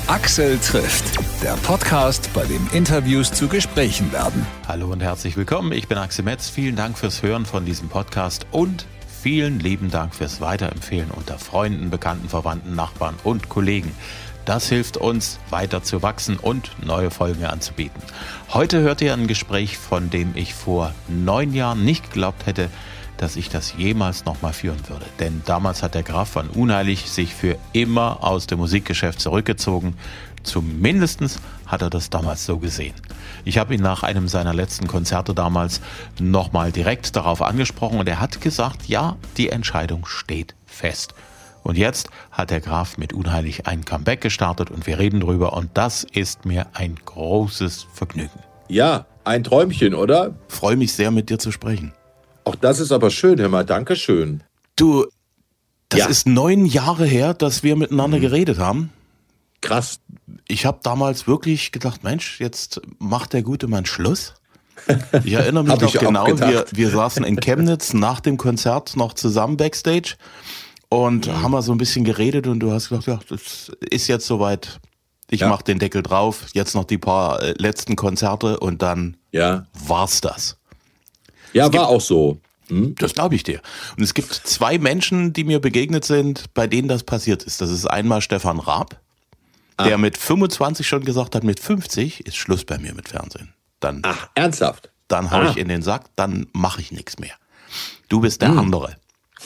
Axel trifft, der Podcast, bei dem Interviews zu Gesprächen werden. Hallo und herzlich willkommen, ich bin Axel Metz. Vielen Dank fürs Hören von diesem Podcast und vielen lieben Dank fürs Weiterempfehlen unter Freunden, Bekannten, Verwandten, Nachbarn und Kollegen. Das hilft uns, weiter zu wachsen und neue Folgen anzubieten. Heute hört ihr ein Gespräch, von dem ich vor 9 Jahren nicht geglaubt hätte, dass ich das jemals nochmal führen würde. Denn damals hat der Graf von Unheilig sich für immer aus dem Musikgeschäft zurückgezogen. Zumindest hat er das damals so gesehen. Ich habe ihn nach einem seiner letzten Konzerte damals nochmal direkt darauf angesprochen und er hat gesagt, ja, die Entscheidung steht fest. Und jetzt hat der Graf mit Unheilig ein Comeback gestartet und wir reden drüber und das ist mir ein großes Vergnügen. Ja, ein Träumchen, oder? Freue mich sehr, mit dir zu sprechen. Auch das ist aber schön, hör mal, danke schön. Du, das ist 9 Jahre her, dass wir miteinander geredet haben. Krass. Ich habe damals wirklich gedacht, Mensch, jetzt macht der gute Mann Schluss. Ich erinnere mich noch genau, wir saßen in Chemnitz nach dem Konzert noch zusammen Backstage und haben mal so ein bisschen geredet und du hast gesagt, ja, das ist jetzt soweit, ich mache den Deckel drauf, jetzt noch die paar letzten Konzerte und dann war's das. Ja, war auch so. Das glaube ich dir. Und es gibt 2 Menschen, die mir begegnet sind, bei denen das passiert ist. Das ist einmal Stefan Raab, der mit 25 schon gesagt hat, mit 50 ist Schluss bei mir mit Fernsehen. Dann, ernsthaft? Dann hau ich in den Sack, dann mache ich nichts mehr. Du bist der andere.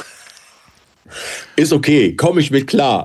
Ist okay, komme ich mit klar.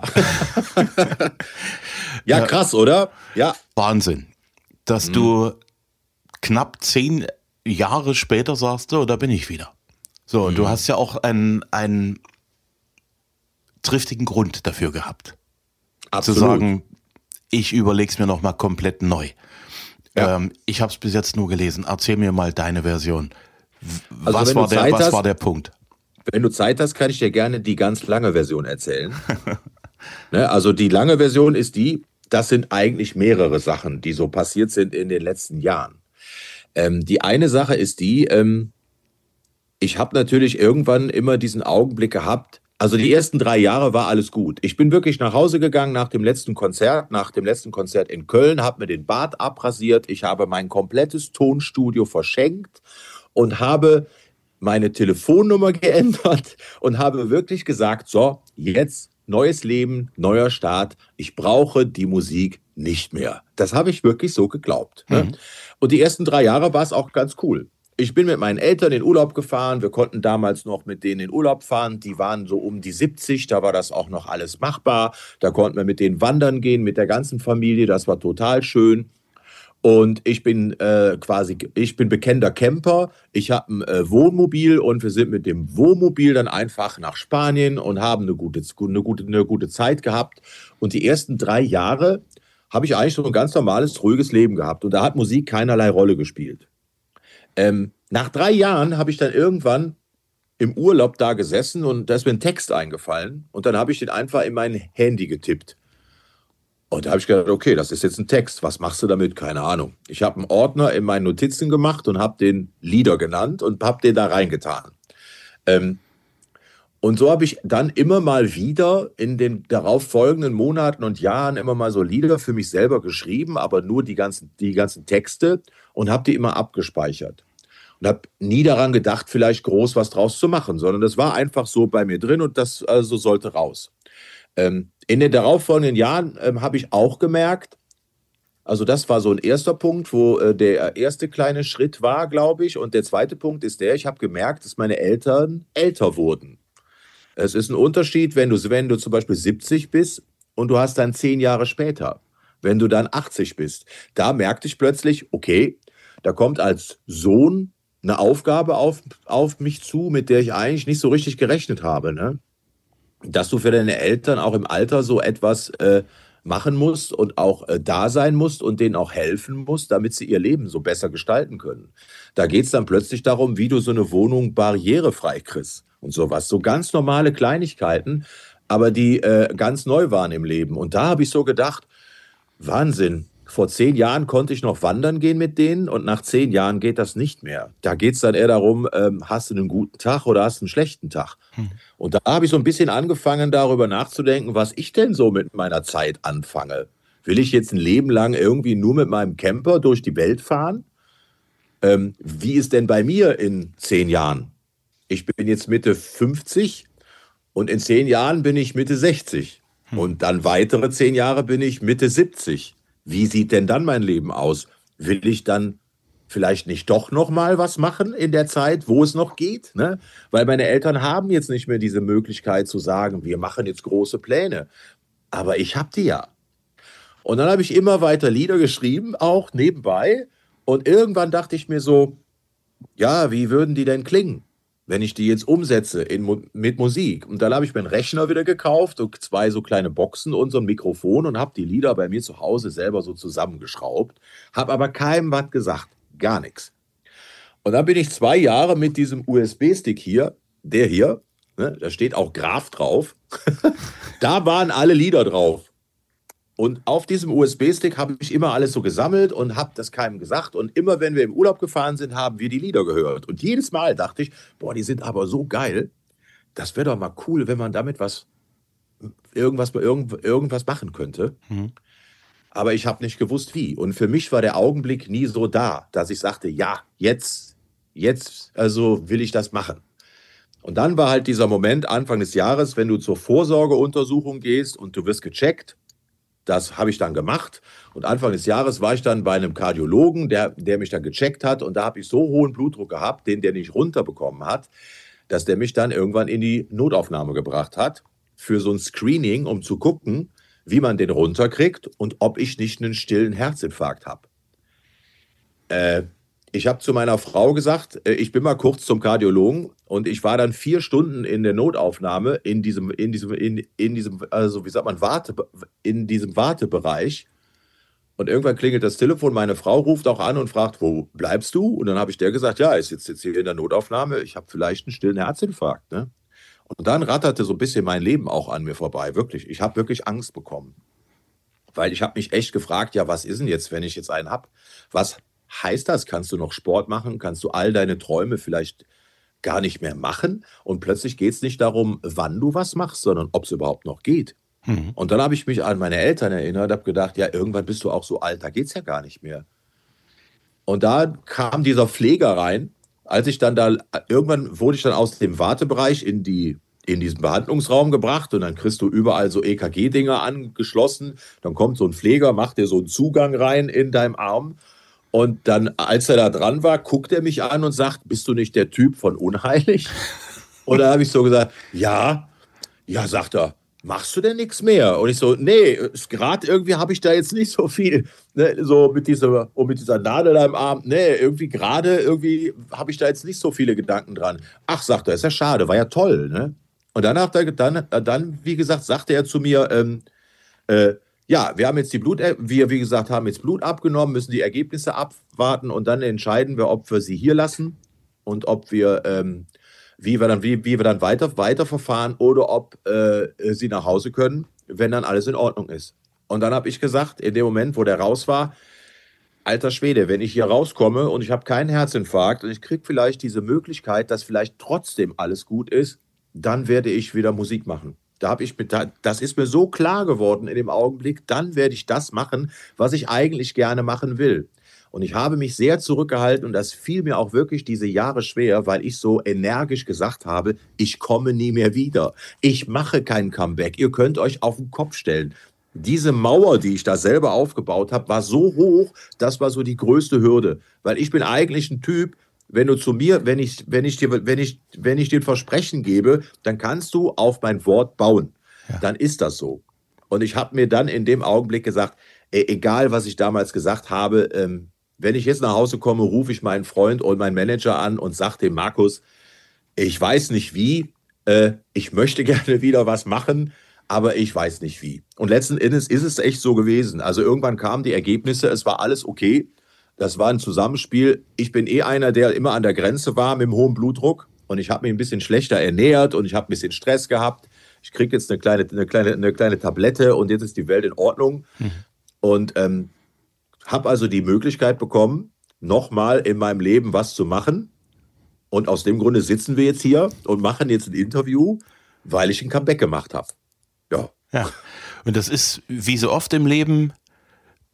Ja, krass, oder? Ja. Wahnsinn. Dass du knapp 10 Jahre später sagst, so, da bin ich wieder. So, und du hast ja auch einen triftigen Grund dafür gehabt. Absolut. Zu sagen, ich überlege es mir nochmal komplett neu. Ja. Ich habe es bis jetzt nur gelesen. Erzähl mir mal deine Version. Was war der Punkt? Wenn du Zeit hast, kann ich dir gerne die ganz lange Version erzählen. Ne, also die lange Version ist das sind eigentlich mehrere Sachen, die so passiert sind in den letzten Jahren. Die eine Sache ist ich habe natürlich irgendwann immer diesen Augenblick gehabt, also die ersten 3 Jahre war alles gut. Ich bin wirklich nach Hause gegangen nach dem letzten Konzert in Köln, habe mir den Bart abrasiert, ich habe mein komplettes Tonstudio verschenkt und habe meine Telefonnummer geändert und habe wirklich gesagt, so, jetzt neues Leben, neuer Start, ich brauche die Musik nicht mehr. Das habe ich wirklich so geglaubt. Ne? Und die ersten 3 Jahre war es auch ganz cool. Ich bin mit meinen Eltern in Urlaub gefahren. Wir konnten damals noch mit denen in Urlaub fahren. Die waren so um die 70. Da war das auch noch alles machbar. Da konnten wir mit denen wandern gehen, mit der ganzen Familie. Das war total schön. Und ich bin bekennender Camper. Ich habe ein Wohnmobil und wir sind mit dem Wohnmobil dann einfach nach Spanien und haben eine gute Zeit gehabt. Und die ersten 3 Jahre habe ich eigentlich so ein ganz normales, ruhiges Leben gehabt. Und da hat Musik keinerlei Rolle gespielt. Nach 3 Jahren habe ich dann irgendwann im Urlaub da gesessen und da ist mir ein Text eingefallen. Und dann habe ich den einfach in mein Handy getippt. Und da habe ich gedacht, okay, das ist jetzt ein Text. Was machst du damit? Keine Ahnung. Ich habe einen Ordner in meinen Notizen gemacht und habe den Lieder genannt und habe den da reingetan. Und so habe ich dann immer mal wieder in den darauf folgenden Monaten und Jahren immer mal so Lieder für mich selber geschrieben, aber nur die ganzen Texte und habe die immer abgespeichert. Und habe nie daran gedacht, vielleicht groß was draus zu machen, sondern das war einfach so bei mir drin und das also sollte raus. In den darauffolgenden Jahren habe ich auch gemerkt, also das war so ein erster Punkt, wo der erste kleine Schritt war, glaube ich. Und der zweite Punkt ist ich habe gemerkt, dass meine Eltern älter wurden. Es ist ein Unterschied, wenn du zum Beispiel 70 bist und du hast dann 10 Jahre später, wenn du dann 80 bist. Da merkte ich plötzlich, okay, da kommt als Sohn eine Aufgabe auf mich zu, mit der ich eigentlich nicht so richtig gerechnet habe, ne? Dass du für deine Eltern auch im Alter so etwas machen musst und auch da sein musst und denen auch helfen musst, damit sie ihr Leben so besser gestalten können. Da geht es dann plötzlich darum, wie du so eine Wohnung barrierefrei kriegst und sowas. So ganz normale Kleinigkeiten, aber die ganz neu waren im Leben. Und da habe ich so gedacht, Wahnsinn, vor 10 Jahren konnte ich noch wandern gehen mit denen und nach 10 Jahren geht das nicht mehr. Da geht es dann eher darum, hast du einen guten Tag oder hast du einen schlechten Tag? Und da habe ich so ein bisschen angefangen, darüber nachzudenken, was ich denn so mit meiner Zeit anfange. Will ich jetzt ein Leben lang irgendwie nur mit meinem Camper durch die Welt fahren? Wie ist denn bei mir in 10 Jahren? Ich bin jetzt Mitte 50 und in 10 Jahren bin ich Mitte 60. Und dann weitere 10 Jahre bin ich Mitte 70. Wie sieht denn dann mein Leben aus? Will ich dann vielleicht nicht doch noch mal was machen in der Zeit, wo es noch geht? Ne? Weil meine Eltern haben jetzt nicht mehr diese Möglichkeit zu sagen, wir machen jetzt große Pläne. Aber ich habe die ja. Und dann habe ich immer weiter Lieder geschrieben, auch nebenbei. Und irgendwann dachte ich mir so, ja, wie würden die denn klingen, wenn ich die jetzt umsetze mit Musik? Und dann habe ich mir einen Rechner wieder gekauft und 2 so kleine Boxen und so ein Mikrofon und habe die Lieder bei mir zu Hause selber so zusammengeschraubt, habe aber keinem was gesagt, gar nichts. Und dann bin ich 2 Jahre mit diesem USB-Stick hier, der hier, ne, da steht auch Graf drauf, da waren alle Lieder drauf. Und auf diesem USB-Stick habe ich immer alles so gesammelt und habe das keinem gesagt. Und immer, wenn wir im Urlaub gefahren sind, haben wir die Lieder gehört. Und jedes Mal dachte ich, boah, die sind aber so geil. Das wäre doch mal cool, wenn man damit irgendwas machen könnte. Aber ich habe nicht gewusst, wie. Und für mich war der Augenblick nie so da, dass ich sagte, ja, jetzt, also will ich das machen. Und dann war halt dieser Moment Anfang des Jahres, wenn du zur Vorsorgeuntersuchung gehst und du wirst gecheckt. Das habe ich dann gemacht und Anfang des Jahres war ich dann bei einem Kardiologen, der mich dann gecheckt hat und da habe ich so hohen Blutdruck gehabt, den der nicht runterbekommen hat, dass der mich dann irgendwann in die Notaufnahme gebracht hat für so ein Screening, um zu gucken, wie man den runterkriegt und ob ich nicht einen stillen Herzinfarkt habe. Ich habe zu meiner Frau gesagt, ich bin mal kurz zum Kardiologen und ich war dann 4 Stunden in der Notaufnahme in diesem, also wie sagt man, in diesem Wartebereich. Und irgendwann klingelt das Telefon, meine Frau ruft auch an und fragt, wo bleibst du? Und dann habe ich der gesagt, ja, ich sitze jetzt hier in der Notaufnahme, ich habe vielleicht einen stillen Herzinfarkt. Ne? Und dann ratterte so ein bisschen mein Leben auch an mir vorbei, wirklich. Ich habe wirklich Angst bekommen. Weil ich habe mich echt gefragt, ja, was ist denn jetzt, wenn ich jetzt einen habe? Was heißt das? Kannst du noch Sport machen? Kannst du all deine Träume vielleicht gar nicht mehr machen? Und plötzlich geht es nicht darum, wann du was machst, sondern ob es überhaupt noch geht. Und dann habe ich mich an meine Eltern erinnert, habe gedacht, ja, irgendwann bist du auch so alt, da geht es ja gar nicht mehr. Und da kam dieser Pfleger rein, als ich dann da, irgendwann wurde ich dann aus dem Wartebereich in diesen Behandlungsraum gebracht und dann kriegst du überall so EKG-Dinger angeschlossen, dann kommt so ein Pfleger, macht dir so einen Zugang rein in deinem Arm. Und dann, als er da dran war, guckt er mich an und sagt, bist du nicht der Typ von Unheilig? Und dann habe ich so gesagt, ja, sagt er, machst du denn nichts mehr? Und ich so, nee, gerade irgendwie habe ich da jetzt nicht so viel, ne, so mit dieser Nadel da im Arm, nee, irgendwie habe ich da jetzt nicht so viele Gedanken dran. Ach, sagt er, ist ja schade, war ja toll, ne? Und dann, wie gesagt, sagte er zu mir, ja, wir haben jetzt wie gesagt, haben jetzt Blut abgenommen, müssen die Ergebnisse abwarten und dann entscheiden wir, ob wir sie hier lassen und ob wir, wie wir dann weiter verfahren oder ob sie nach Hause können, wenn dann alles in Ordnung ist. Und dann habe ich gesagt, in dem Moment, wo der raus war, alter Schwede, wenn ich hier rauskomme und ich habe keinen Herzinfarkt und ich kriege vielleicht diese Möglichkeit, dass vielleicht trotzdem alles gut ist, dann werde ich wieder Musik machen. Das ist mir so klar geworden in dem Augenblick, dann werde ich das machen, was ich eigentlich gerne machen will. Und ich habe mich sehr zurückgehalten und das fiel mir auch wirklich diese Jahre schwer, weil ich so energisch gesagt habe, ich komme nie mehr wieder. Ich mache kein Comeback. Ihr könnt euch auf den Kopf stellen. Diese Mauer, die ich da selber aufgebaut habe, war so hoch, das war so die größte Hürde. Weil ich bin eigentlich ein Typ, wenn du zu mir, wenn ich dir ein Versprechen gebe, dann kannst du auf mein Wort bauen. Ja. Dann ist das so. Und ich habe mir dann in dem Augenblick gesagt, egal was ich damals gesagt habe, wenn ich jetzt nach Hause komme, rufe ich meinen Freund und meinen Manager an und sage dem Markus, ich weiß nicht wie, ich möchte gerne wieder was machen, aber ich weiß nicht wie. Und letzten Endes ist es echt so gewesen. Also irgendwann kamen die Ergebnisse, es war alles okay. Das war ein Zusammenspiel. Ich bin einer, der immer an der Grenze war mit dem hohen Blutdruck und ich habe mich ein bisschen schlechter ernährt und ich habe ein bisschen Stress gehabt. Ich kriege jetzt eine kleine Tablette und jetzt ist die Welt in Ordnung. Und habe also die Möglichkeit bekommen, nochmal in meinem Leben was zu machen. Und aus dem Grunde sitzen wir jetzt hier und machen jetzt ein Interview, weil ich ein Comeback gemacht habe. Ja. Und das ist wie so oft im Leben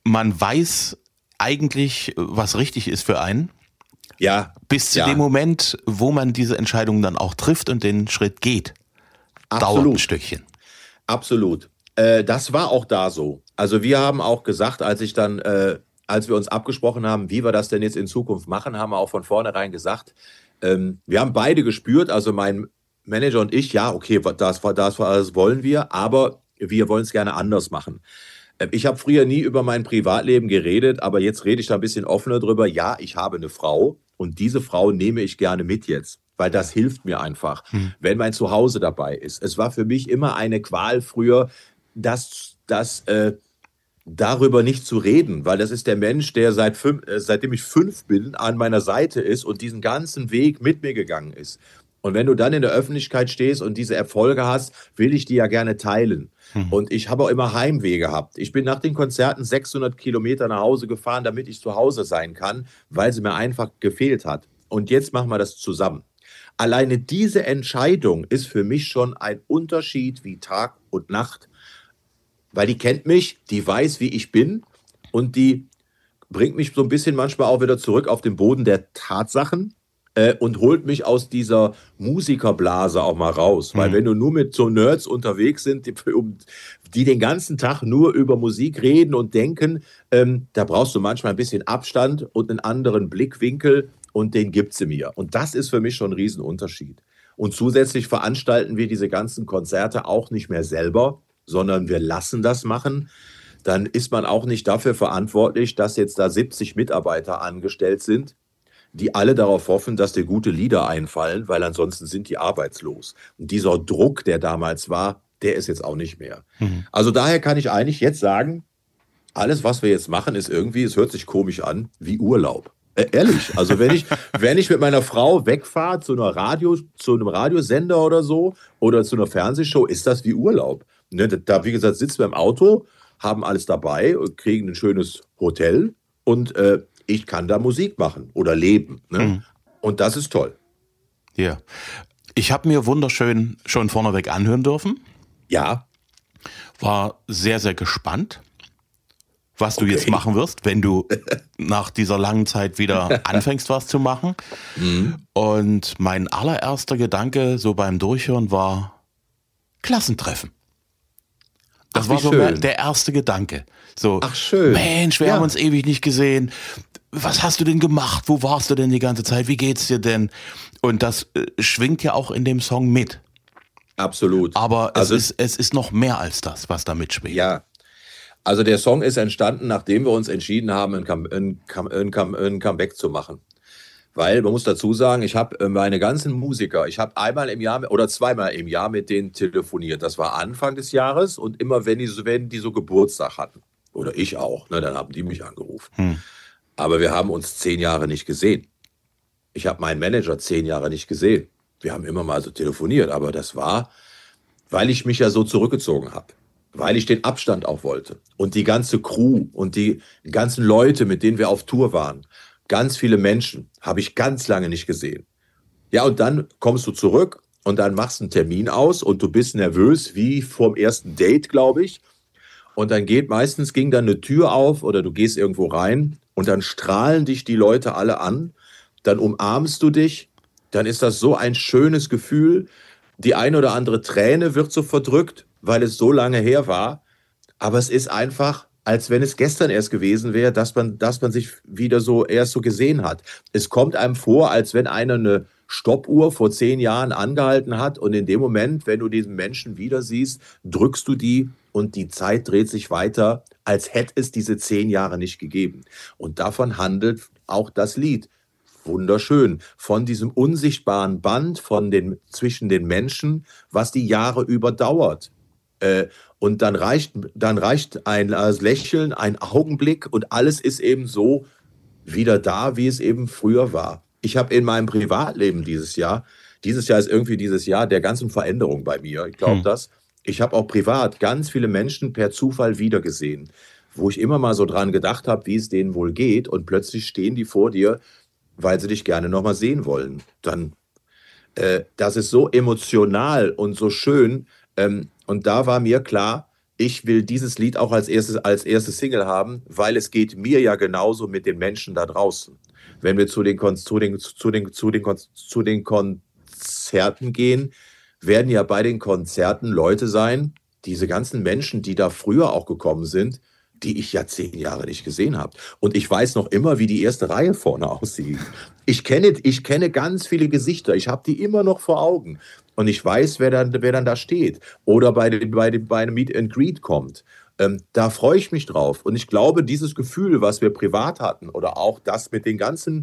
man weiß eigentlich, was richtig ist für einen. Ja. Bis zu dem Moment, wo man diese Entscheidung dann auch trifft und den Schritt geht. Absolut. Dauert ein Stückchen. Absolut. Das war auch da so. Also wir haben auch gesagt, als wir uns abgesprochen haben, wie wir das denn jetzt in Zukunft machen, haben wir auch von vornherein gesagt, wir haben beide gespürt, also mein Manager und ich, ja, okay, das wollen wir, aber wir wollen es gerne anders machen. Ich habe früher nie über mein Privatleben geredet, aber jetzt rede ich da ein bisschen offener drüber. Ja, ich habe eine Frau und diese Frau nehme ich gerne mit jetzt, weil das hilft mir einfach, wenn mein Zuhause dabei ist. Es war für mich immer eine Qual früher, darüber nicht zu reden, weil das ist der Mensch, der seitdem ich 5 bin, an meiner Seite ist und diesen ganzen Weg mit mir gegangen ist. Und wenn du dann in der Öffentlichkeit stehst und diese Erfolge hast, will ich die ja gerne teilen. Und ich habe auch immer Heimweh gehabt. Ich bin nach den Konzerten 600 Kilometer nach Hause gefahren, damit ich zu Hause sein kann, weil sie mir einfach gefehlt hat. Und jetzt machen wir das zusammen. Alleine diese Entscheidung ist für mich schon ein Unterschied wie Tag und Nacht. Weil die kennt mich, die weiß, wie ich bin und die bringt mich so ein bisschen manchmal auch wieder zurück auf den Boden der Tatsachen und holt mich aus dieser Musikerblase auch mal raus. Weil wenn du nur mit so Nerds unterwegs sind, die den ganzen Tag nur über Musik reden und denken, da brauchst du manchmal ein bisschen Abstand und einen anderen Blickwinkel und den gibt sie mir. Und das ist für mich schon ein Riesenunterschied. Und zusätzlich veranstalten wir diese ganzen Konzerte auch nicht mehr selber, sondern wir lassen das machen. Dann ist man auch nicht dafür verantwortlich, dass jetzt da 70 Mitarbeiter angestellt sind, die alle darauf hoffen, dass dir gute Lieder einfallen, weil ansonsten sind die arbeitslos. Und dieser Druck, der damals war, der ist jetzt auch nicht mehr. Also daher kann ich eigentlich jetzt sagen, alles, was wir jetzt machen, ist irgendwie, es hört sich komisch an, wie Urlaub. Ehrlich, also wenn ich mit meiner Frau wegfahre zu einem Radiosender oder so oder zu einer Fernsehshow, ist das wie Urlaub. Ne, da, wie gesagt, sitzen wir im Auto, haben alles dabei, kriegen ein schönes Hotel und ich kann da Musik machen oder leben. Ne? Und das ist toll. Ja. Ich habe mir wunderschön schon vorneweg anhören dürfen. Ja. War sehr, sehr gespannt, was du jetzt machen wirst, wenn du nach dieser langen Zeit wieder anfängst, was zu machen. Und mein allererster Gedanke so beim Durchhören war Klassentreffen. Das war so der erste Gedanke. So, ach schön. Mensch, wir haben uns ewig nicht gesehen. Was hast du denn gemacht? Wo warst du denn die ganze Zeit? Wie geht's dir denn? Und das schwingt ja auch in dem Song mit. Absolut. Aber es ist noch mehr als das, was da mitschwingt. Ja. Also der Song ist entstanden, nachdem wir uns entschieden haben, ein Comeback zu machen. Weil, man muss dazu sagen, ich habe meine ganzen Musiker, ich habe einmal im Jahr oder zweimal im Jahr mit denen telefoniert. Das war Anfang des Jahres und immer, wenn die so Geburtstag hatten. Oder ich auch, ne, dann haben die mich angerufen. Aber wir haben uns 10 Jahre nicht gesehen. Ich habe meinen Manager 10 Jahre nicht gesehen. Wir haben immer mal so telefoniert, aber das war, weil ich mich ja so zurückgezogen habe. Weil ich den Abstand auch wollte. Und die ganze Crew und die ganzen Leute, mit denen wir auf Tour waren, ganz viele Menschen habe ich ganz lange nicht gesehen. Ja, und dann kommst du zurück und dann machst du einen Termin aus und du bist nervös, wie vorm ersten Date, glaube ich. Und dann ging dann eine Tür auf oder du gehst irgendwo rein und dann strahlen dich die Leute alle an. Dann umarmst du dich. Dann ist das so ein schönes Gefühl. Die eine oder andere Träne wird so verdrückt, weil es so lange her war. Aber es ist einfach, als wenn es gestern erst gewesen wäre, dass man sich wieder so erst so gesehen hat. Es kommt einem vor, als wenn einer eine Stoppuhr vor 10 Jahren angehalten hat und in dem Moment, wenn du diesen Menschen wieder siehst, drückst du die und die Zeit dreht sich weiter, als hätte es diese 10 Jahre nicht gegeben. Und davon handelt auch das Lied. Wunderschön. Von diesem unsichtbaren Band zwischen den Menschen, was die Jahre überdauert. Und dann reicht ein Lächeln, ein Augenblick und alles ist eben so wieder da, wie es eben früher war. Ich habe in meinem Privatleben dieses Jahr ist irgendwie dieses Jahr der ganzen Veränderung bei mir. Ich glaube das. Ich habe auch privat ganz viele Menschen per Zufall wiedergesehen, wo ich immer mal so dran gedacht habe, wie es denen wohl geht und plötzlich stehen die vor dir, weil sie dich gerne noch mal sehen wollen. Dann, das ist so emotional und so schön. Und da war mir klar, ich will dieses Lied auch als erstes Single haben, weil es geht mir ja genauso mit den Menschen da draußen. Wenn wir zu den Konzerten gehen, werden ja bei den Konzerten Leute sein, diese ganzen Menschen, die da früher auch gekommen sind, die ich ja 10 Jahre nicht gesehen habe. Und ich weiß noch immer, wie die erste Reihe vorne aussieht. Ich kenne ganz viele Gesichter. Ich habe die immer noch vor Augen. Und ich weiß, wer dann da steht. Oder bei einem Meet and Greet kommt. Da freue ich mich drauf. Und ich glaube, dieses Gefühl, was wir privat hatten, oder auch das mit den ganzen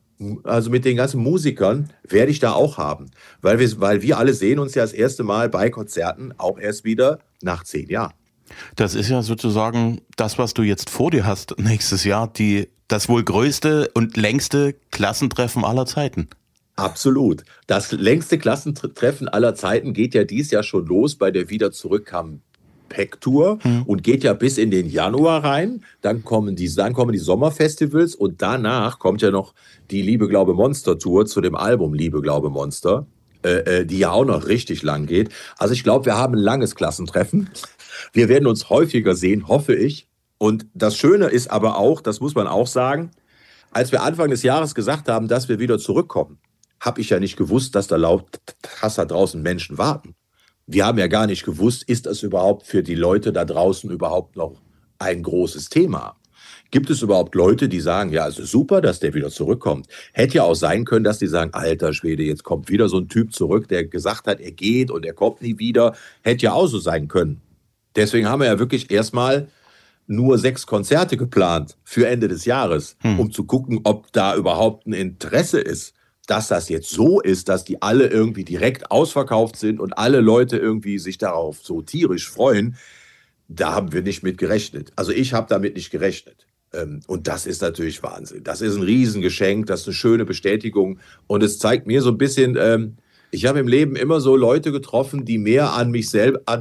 Musikern, werde ich da auch haben. Weil wir alle sehen uns ja das erste Mal bei Konzerten auch erst wieder nach 10 Jahren. Das ist ja sozusagen das, was du jetzt vor dir hast nächstes Jahr, das wohl größte und längste Klassentreffen aller Zeiten. Absolut. Das längste Klassentreffen aller Zeiten geht ja dieses Jahr schon los bei der Wieder zurück Comeback-Tour und geht ja bis in den Januar rein. Dann kommen die Sommerfestivals und danach kommt ja noch die Liebe, Glaube, Monster-Tour zu dem Album Liebe, Glaube, Monster, die ja auch noch richtig lang geht. Also ich glaube, wir haben ein langes Klassentreffen. Wir werden uns häufiger sehen, hoffe ich. Und das Schöne ist aber auch, das muss man auch sagen, als wir Anfang des Jahres gesagt haben, dass wir wieder zurückkommen, habe ich ja nicht gewusst, dass da draußen Menschen warten. Wir haben ja gar nicht gewusst, ist das überhaupt für die Leute da draußen überhaupt noch ein großes Thema? Gibt es überhaupt Leute, die sagen, ja, es ist super, dass der wieder zurückkommt? Hätte ja auch sein können, dass die sagen, alter Schwede, jetzt kommt wieder so ein Typ zurück, der gesagt hat, er geht und er kommt nie wieder. Hätte ja auch so sein können. Deswegen haben wir ja wirklich erstmal nur 6 Konzerte geplant für Ende des Jahres, um zu gucken, ob da überhaupt ein Interesse ist. Dass das jetzt so ist, dass die alle irgendwie direkt ausverkauft sind und alle Leute irgendwie sich darauf so tierisch freuen, da haben wir nicht mit gerechnet. Also ich habe damit nicht gerechnet. Und das ist natürlich Wahnsinn. Das ist ein Riesengeschenk, das ist eine schöne Bestätigung. Und es zeigt mir so ein bisschen, ich habe im Leben immer so Leute getroffen, die mehr an mich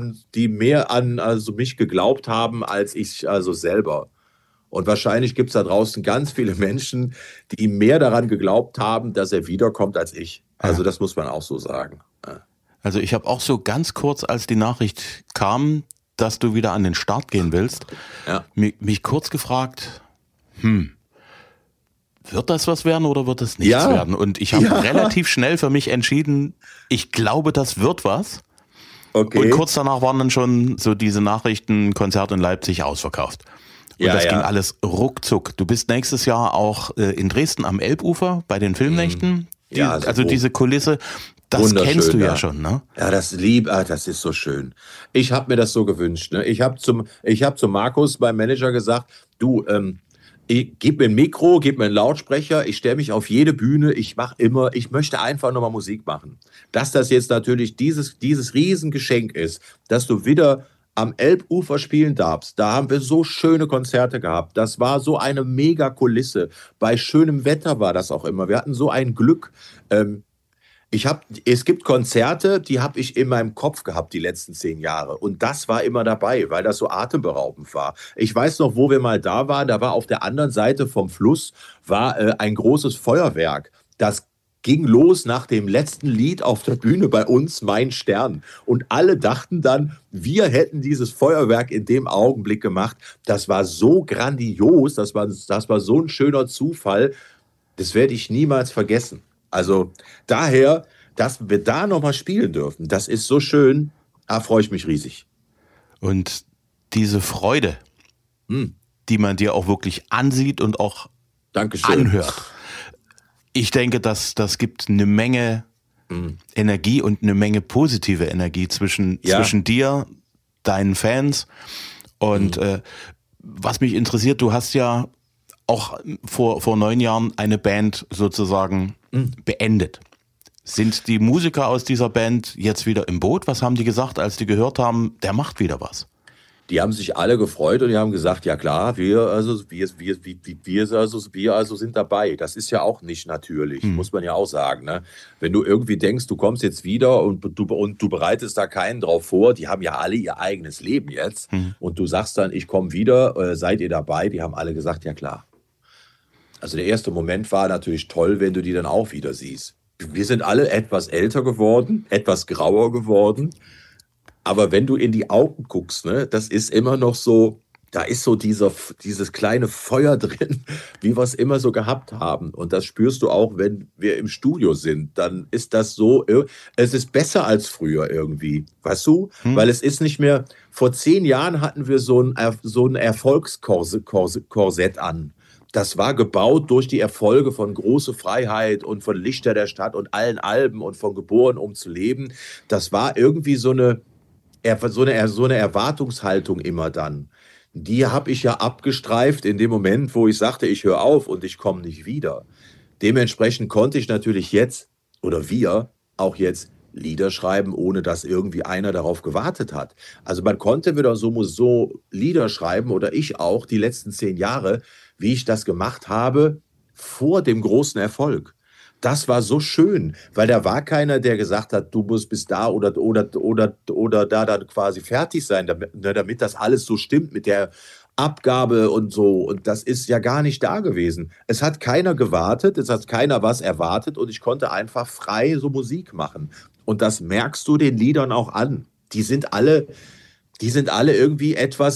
mich geglaubt haben, als ich also selber. Und wahrscheinlich gibt es da draußen ganz viele Menschen, die mehr daran geglaubt haben, dass er wiederkommt als ich. Also das muss man auch so sagen. Ja. Also ich habe auch so ganz kurz, als die Nachricht kam, dass du wieder an den Start gehen willst, mich kurz gefragt, wird das was werden oder wird es nichts werden? Und ich habe relativ schnell für mich entschieden, ich glaube, das wird was. Okay. Und kurz danach waren dann schon so diese Nachrichten, Konzert in Leipzig ausverkauft. Und das ging alles ruckzuck. Du bist nächstes Jahr auch in Dresden am Elbufer bei den Filmnächten. Also diese Kulisse, das kennst du ja schon, ne? Ja, das ist so schön. Ich habe mir das so gewünscht. Ne? Ich hab zum Markus, meinem Manager, gesagt, du, gib mir ein Mikro, gib mir einen Lautsprecher, ich stelle mich auf jede Bühne, ich möchte einfach nochmal Musik machen. Dass das jetzt natürlich dieses Riesengeschenk ist, dass du wieder am Elbufer spielen darfst. Da haben wir so schöne Konzerte gehabt. Das war so eine mega Kulisse. Bei schönem Wetter war das auch immer. Wir hatten so ein Glück. Es gibt Konzerte, die habe ich in meinem Kopf gehabt die letzten 10 Jahre. Und das war immer dabei, weil das so atemberaubend war. Ich weiß noch, wo wir mal da waren. Da war auf der anderen Seite vom Fluss ein großes Feuerwerk. Das ging los nach dem letzten Lied auf der Bühne bei uns, Mein Stern. Und alle dachten dann, wir hätten dieses Feuerwerk in dem Augenblick gemacht. Das war so grandios, das war so ein schöner Zufall. Das werde ich niemals vergessen. Also daher, dass wir da nochmal spielen dürfen, das ist so schön, da freue ich mich riesig. Und diese Freude, die man dir auch wirklich ansieht und auch anhört. Ich denke, das gibt eine Menge Energie und eine Menge positive Energie zwischen dir, deinen Fans. Und was mich interessiert, du hast ja auch vor 9 Jahren eine Band sozusagen beendet. Sind die Musiker aus dieser Band jetzt wieder im Boot? Was haben die gesagt, als die gehört haben, der macht wieder was? Die haben sich alle gefreut und die haben gesagt, ja klar, wir sind dabei. Das ist ja auch nicht natürlich, muss man ja auch sagen. Ne? Wenn du irgendwie denkst, du kommst jetzt wieder und du bereitest da keinen drauf vor, die haben ja alle ihr eigenes Leben jetzt. Und du sagst dann, ich komme wieder, seid ihr dabei? Die haben alle gesagt, ja klar. Also der erste Moment war natürlich toll, wenn du die dann auch wieder siehst. Wir sind alle etwas älter geworden, etwas grauer geworden. Aber wenn du in die Augen guckst, ne, das ist immer noch so, da ist so dieses kleine Feuer drin, wie wir es immer so gehabt haben. Und das spürst du auch, wenn wir im Studio sind. Dann ist das so, es ist besser als früher irgendwie, weißt du? Hm. Weil es ist nicht mehr, vor 10 Jahren hatten wir so ein Erfolgskorsett an. Das war gebaut durch die Erfolge von Große Freiheit und von Lichter der Stadt und allen Alben und von Geboren um zu leben. Das war irgendwie so eine Erwartungshaltung immer dann. Die habe ich ja abgestreift in dem Moment, wo ich sagte, ich höre auf und ich komme nicht wieder. Dementsprechend konnte ich natürlich jetzt oder wir auch jetzt Lieder schreiben, ohne dass irgendwie einer darauf gewartet hat. Also man konnte wieder so Lieder schreiben oder ich auch die letzten 10 Jahre, wie ich das gemacht habe vor dem großen Erfolg. Das war so schön, weil da war keiner, der gesagt hat, du musst bis da oder da dann quasi fertig sein, damit das alles so stimmt mit der Abgabe und so. Und das ist ja gar nicht da gewesen. Es hat keiner gewartet, es hat keiner was erwartet und ich konnte einfach frei so Musik machen. Und das merkst du den Liedern auch an. Die sind alle irgendwie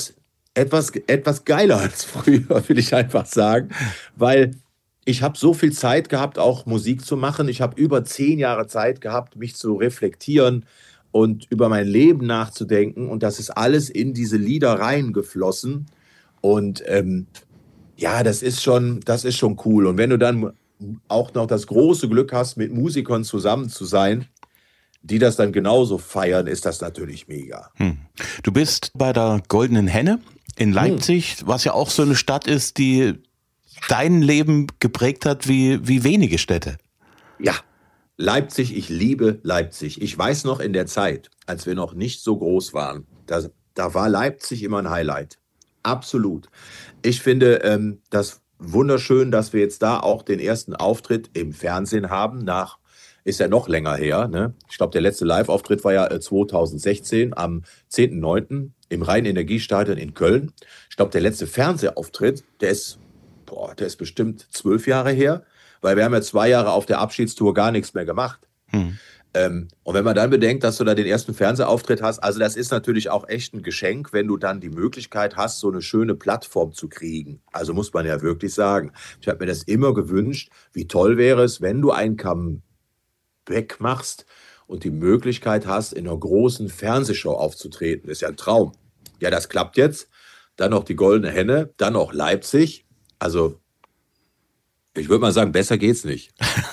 etwas geiler als früher, will ich einfach sagen, weil ich habe so viel Zeit gehabt, auch Musik zu machen. Ich habe über 10 Jahre Zeit gehabt, mich zu reflektieren und über mein Leben nachzudenken. Und das ist alles in diese Lieder reingeflossen. Und ja, das ist schon cool. Und wenn du dann auch noch das große Glück hast, mit Musikern zusammen zu sein, die das dann genauso feiern, ist das natürlich mega. Du bist bei der Goldenen Henne in Leipzig, was ja auch so eine Stadt ist, die dein Leben geprägt hat wie wenige Städte. Ja, Leipzig, ich liebe Leipzig. Ich weiß noch in der Zeit, als wir noch nicht so groß waren, da war Leipzig immer ein Highlight. Absolut. Ich finde das wunderschön, dass wir jetzt da auch den ersten Auftritt im Fernsehen haben. Ist ja noch länger her. Ne? Ich glaube, der letzte Live-Auftritt war ja 2016 am 10.9. im Rhein-Energiestadion in Köln. Ich glaube, der letzte Fernsehauftritt, der ist bestimmt 12 Jahre her, weil wir haben ja 2 Jahre auf der Abschiedstour gar nichts mehr gemacht. Und wenn man dann bedenkt, dass du da den ersten Fernsehauftritt hast, also das ist natürlich auch echt ein Geschenk, wenn du dann die Möglichkeit hast, so eine schöne Plattform zu kriegen. Also muss man ja wirklich sagen. Ich habe mir das immer gewünscht, wie toll wäre es, wenn du ein Comeback machst und die Möglichkeit hast, in einer großen Fernsehshow aufzutreten. Das ist ja ein Traum. Ja, das klappt jetzt. Dann noch die Goldene Henne, dann noch Leipzig. Also, ich würde mal sagen, besser geht's nicht.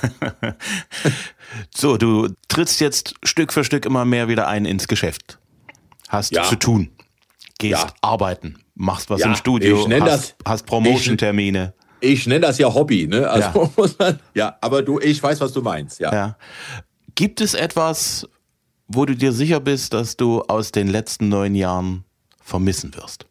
So, du trittst jetzt Stück für Stück immer mehr wieder ein ins Geschäft. Hast zu tun. Gehst arbeiten. Machst was im Studio. Hast Promotion-Termine. Ich nenne das ja Hobby, ne? Also muss man, aber ich weiß, was du meinst, ja. Gibt es etwas, wo du dir sicher bist, dass du aus den letzten 9 Jahren vermissen wirst?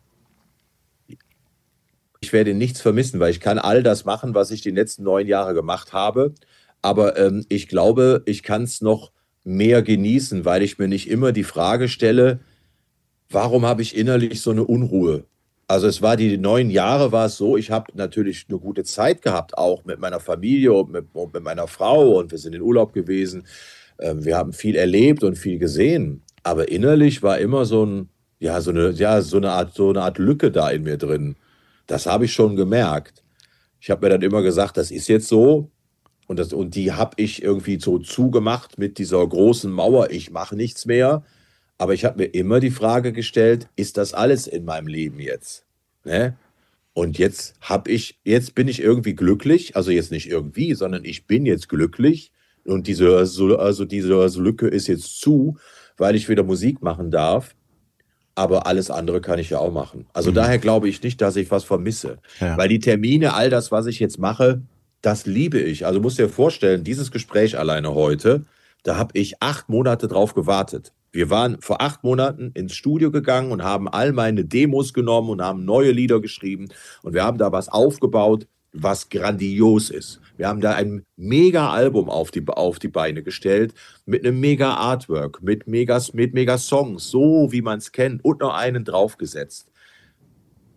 Ich werde nichts vermissen, weil ich kann all das machen, was ich die letzten 9 Jahre gemacht habe. Aber ich glaube, ich kann es noch mehr genießen, weil ich mir nicht immer die Frage stelle, warum habe ich innerlich so eine Unruhe? Also es war die 9 Jahre war es so, ich habe natürlich eine gute Zeit gehabt, auch mit meiner Familie und mit meiner Frau und wir sind in Urlaub gewesen. Wir haben viel erlebt und viel gesehen. Aber innerlich war immer so eine Art Lücke da in mir drin. Das habe ich schon gemerkt. Ich habe mir dann immer gesagt, das ist jetzt so. Und die habe ich irgendwie so zugemacht mit dieser großen Mauer. Ich mache nichts mehr. Aber ich habe mir immer die Frage gestellt, ist das alles in meinem Leben jetzt? Ne? Und jetzt bin ich irgendwie glücklich. Also jetzt nicht irgendwie, sondern ich bin jetzt glücklich. Und diese Lücke ist jetzt zu, weil ich wieder Musik machen darf. Aber alles andere kann ich ja auch machen. Also daher glaube ich nicht, dass ich was vermisse. Ja. Weil die Termine, all das, was ich jetzt mache, das liebe ich. Also musst dir vorstellen, dieses Gespräch alleine heute, da habe ich 8 Monate drauf gewartet. Wir waren vor 8 Monaten ins Studio gegangen und haben all meine Demos genommen und haben neue Lieder geschrieben. Und wir haben da was aufgebaut, was grandios ist. Wir haben da ein Mega-Album auf die Beine gestellt, mit einem Mega-Artwork, mit Mega-Songs, so wie man es kennt, und noch einen draufgesetzt.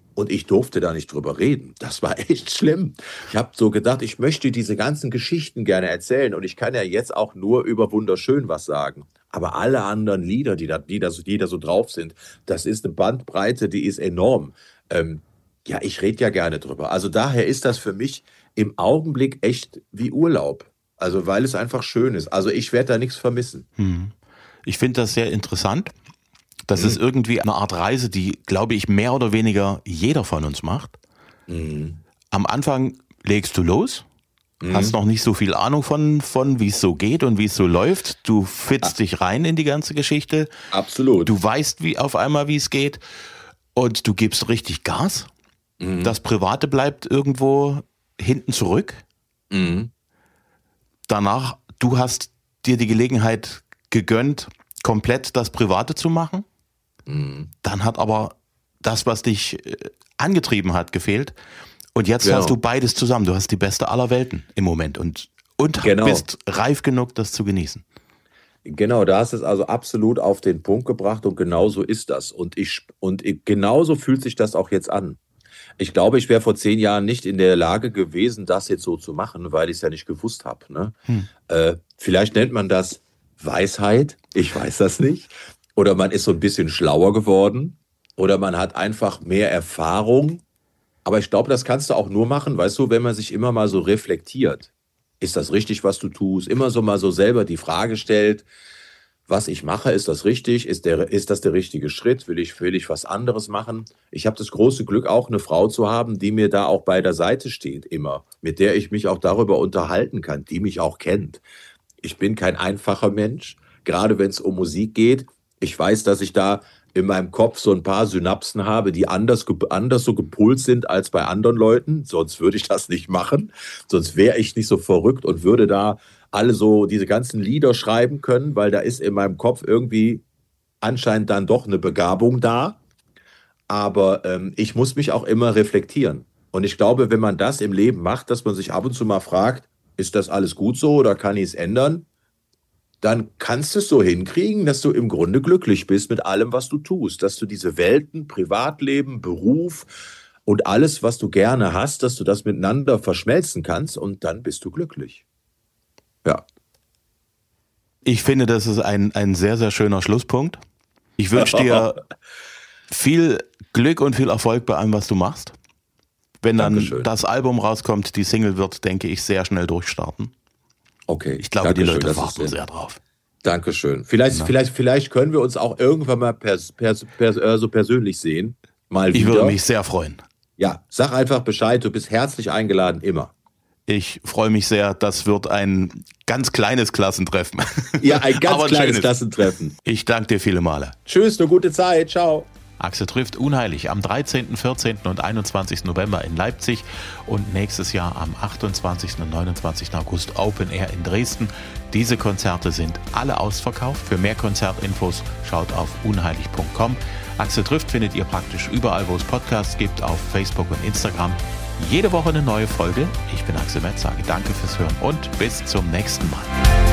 Und ich durfte da nicht drüber reden. Das war echt schlimm. Ich habe so gedacht, ich möchte diese ganzen Geschichten gerne erzählen. Und ich kann ja jetzt auch nur über Wunderschön was sagen. Aber alle anderen Lieder, die da so drauf sind, das ist eine Bandbreite, die ist enorm. Ja, ich rede ja gerne drüber. Also daher ist das für mich im Augenblick echt wie Urlaub. Also weil es einfach schön ist. Also ich werde da nichts vermissen. Ich finde das sehr interessant. Das ist irgendwie eine Art Reise, die, glaube ich, mehr oder weniger jeder von uns macht. Am Anfang legst du los, hast noch nicht so viel Ahnung von wie es so geht und wie es so läuft. Du fitzt dich rein in die ganze Geschichte. Absolut. Du weißt auf einmal, wie es geht und du gibst richtig Gas. Das Private bleibt irgendwo hinten zurück. Danach, du hast dir die Gelegenheit gegönnt, komplett das Private zu machen. Dann hat aber das, was dich angetrieben hat, gefehlt. Und jetzt hast du beides zusammen. Du hast die beste aller Welten im Moment und bist reif genug, das zu genießen. Genau, da hast du es also absolut auf den Punkt gebracht und genau so ist das. Und genauso fühlt sich das auch jetzt an. Ich glaube, ich wäre vor 10 Jahren nicht in der Lage gewesen, das jetzt so zu machen, weil ich es ja nicht gewusst habe. Ne? Vielleicht nennt man das Weisheit, ich weiß das nicht. Oder man ist so ein bisschen schlauer geworden. Oder man hat einfach mehr Erfahrung. Aber ich glaube, das kannst du auch nur machen, weißt du, wenn man sich immer mal so reflektiert. Ist das richtig, was du tust? Immer so mal so selber die Frage stellt, was ich mache, ist das richtig? Ist das der richtige Schritt? Will ich was anderes machen? Ich habe das große Glück, auch eine Frau zu haben, die mir da auch bei der Seite steht, immer. Mit der ich mich auch darüber unterhalten kann, die mich auch kennt. Ich bin kein einfacher Mensch, gerade wenn es um Musik geht. Ich weiß, dass ich da in meinem Kopf so ein paar Synapsen habe, die anders so gepolt sind als bei anderen Leuten. Sonst würde ich das nicht machen. Sonst wäre ich nicht so verrückt und würde da alle so diese ganzen Lieder schreiben können, weil da ist in meinem Kopf irgendwie anscheinend dann doch eine Begabung da. Aber ich muss mich auch immer reflektieren. Und ich glaube, wenn man das im Leben macht, dass man sich ab und zu mal fragt, ist das alles gut so oder kann ich es ändern? Dann kannst du es so hinkriegen, dass du im Grunde glücklich bist mit allem, was du tust. Dass du diese Welten, Privatleben, Beruf und alles, was du gerne hast, dass du das miteinander verschmelzen kannst und dann bist du glücklich. Ja. Ich finde, das ist ein sehr, sehr schöner Schlusspunkt. Ich wünsche dir viel Glück und viel Erfolg bei allem, was du machst. Wenn dann das Album rauskommt, die Single wird, denke ich, sehr schnell durchstarten. Okay. Ich glaube, die Leute warten sehr drauf. Dankeschön. Vielleicht können wir uns auch irgendwann mal so persönlich sehen. Mal wieder. Ich würde mich sehr freuen. Ja, sag einfach Bescheid, du bist herzlich eingeladen, immer. Ich freue mich sehr, das wird ein ganz kleines Klassentreffen. Ja, ein ganz kleines Klassentreffen. Ich danke dir viele Male. Tschüss, eine gute Zeit, ciao. Axel trifft Unheilig am 13., 14. und 21. November in Leipzig und nächstes Jahr am 28. und 29. August Open Air in Dresden. Diese Konzerte sind alle ausverkauft. Für mehr Konzertinfos schaut auf unheilig.com. Axel trifft findet ihr praktisch überall, wo es Podcasts gibt, auf Facebook und Instagram. Jede Woche eine neue Folge. Ich bin Axel Metz, sage danke fürs Hören und bis zum nächsten Mal.